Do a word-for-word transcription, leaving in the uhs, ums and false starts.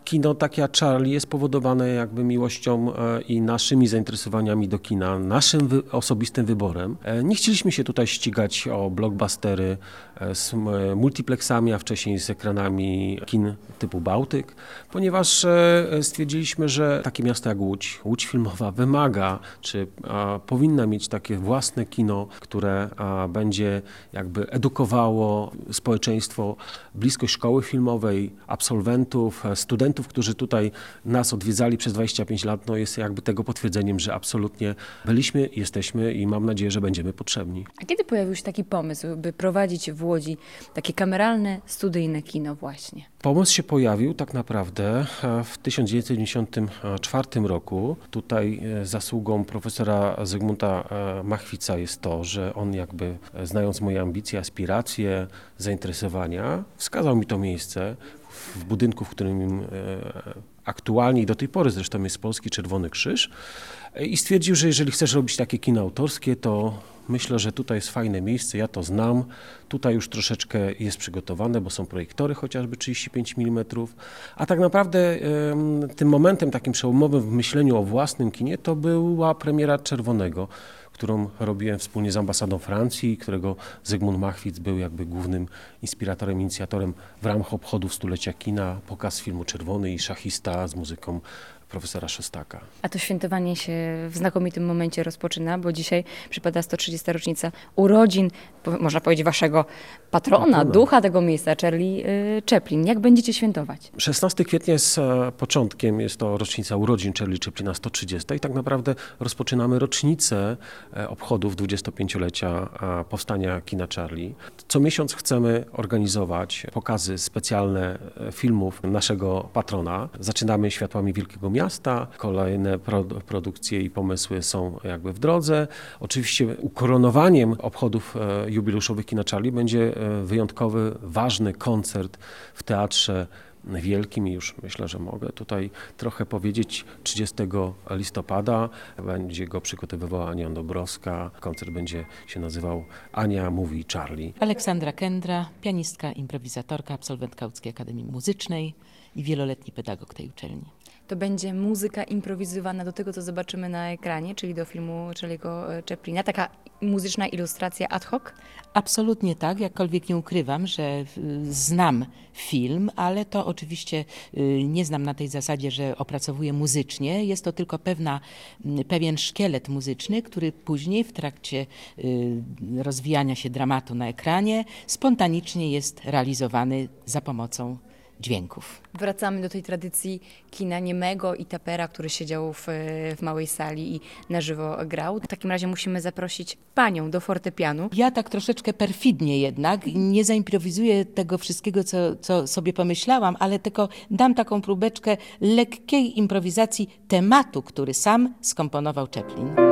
kino takie jak Charlie jest spowodowane jakby miłością i naszymi zainteresowaniami do kina, naszym wy- osobistym wyborem. Nie chcieliśmy się tutaj ścigać o blockbustery z multiplexami, a wcześniej z ekranami kin typu Bałtyk, ponieważ stwierdziliśmy, że takie miasto jak Łódź, Łódź filmowa wymaga, czy a, powinna mieć takie własne kino, które a, będzie jakby edukowało społeczeństwo, bliskość szkoły filmowej, absolwentów, studentów, którzy tutaj nas odwiedzali przez dwadzieścia pięć lat, no jest jakby tego potwierdzeniem, że absolutnie byliśmy, jesteśmy i mam nadzieję, że będziemy potrzebni. A kiedy pojawił się taki pomysł, by prowadzić w Łodzi takie kameralne, studyjne kino właśnie? Pomysł się pojawił tak naprawdę w tysiąc dziewięćset dziewięćdziesiątym czwartym roku. Tutaj zasługą profesora Zygmunta Machwica jest to, że on jakby znając moje ambicje, aspiracje, zainteresowania, wskazał mi to miejsce w budynku, w którym aktualnie i do tej pory zresztą jest Polski Czerwony Krzyż i stwierdził, że jeżeli chcesz robić takie kino autorskie, to myślę, że tutaj jest fajne miejsce, ja to znam. Tutaj już troszeczkę jest przygotowane, bo są projektory chociażby trzydzieści pięć milimetrów. A tak naprawdę e, tym momentem takim przełomowym w myśleniu o własnym kinie to była premiera Czerwonego, którą robiłem wspólnie z ambasadą Francji, którego Zygmunt Machwitz był jakby głównym inspiratorem, inicjatorem w ramach obchodów stulecia kina, pokaz filmu Czerwony i Szachista z muzyką profesora Szostaka. A to świętowanie się w znakomitym momencie rozpoczyna, bo dzisiaj przypada sto trzydziesta rocznica urodzin, można powiedzieć, waszego patrona, patrona. ducha tego miejsca, Charlie Chaplin. Jak będziecie świętować? szesnastego kwietnia jest początkiem, jest to rocznica urodzin Charlie Chaplina sto trzydziesta i tak naprawdę rozpoczynamy rocznicę obchodów dwudziestopięciolecia powstania kina Charlie. Co miesiąc chcemy organizować pokazy specjalne filmów naszego patrona. Zaczynamy Światłami Wielkiego Miasta, kolejne produ- produkcje i pomysły są jakby w drodze. Oczywiście ukoronowaniem obchodów e, jubileuszowych kina Charlie będzie e, wyjątkowy, ważny koncert w Teatrze Wielkim i już myślę, że mogę tutaj trochę powiedzieć. trzydziestego listopada będzie go przygotowywała Ania Dąbrowska. Koncert będzie się nazywał Ania mówi Charlie. Aleksandra Kędra, pianistka, improwizatorka, absolwentka Łódzkiej Akademii Muzycznej i wieloletni pedagog tej uczelni. To będzie muzyka improwizowana do tego, co zobaczymy na ekranie, czyli do filmu Charlie'ego Chaplina. Taka muzyczna ilustracja ad hoc? Absolutnie tak, jakkolwiek nie ukrywam, że znam film, ale to oczywiście nie znam na tej zasadzie, że opracowuję muzycznie. Jest to tylko pewna, pewien szkielet muzyczny, który później w trakcie rozwijania się dramatu na ekranie spontanicznie jest realizowany za pomocą dźwięków. Wracamy do tej tradycji kina niemego i tapera, który siedział w, w małej sali i na żywo grał. W takim razie musimy zaprosić panią do fortepianu. Ja tak troszeczkę perfidnie jednak, nie zaimprowizuję tego wszystkiego, co, co sobie pomyślałam, ale tylko dam taką próbeczkę lekkiej improwizacji tematu, który sam skomponował Chaplin.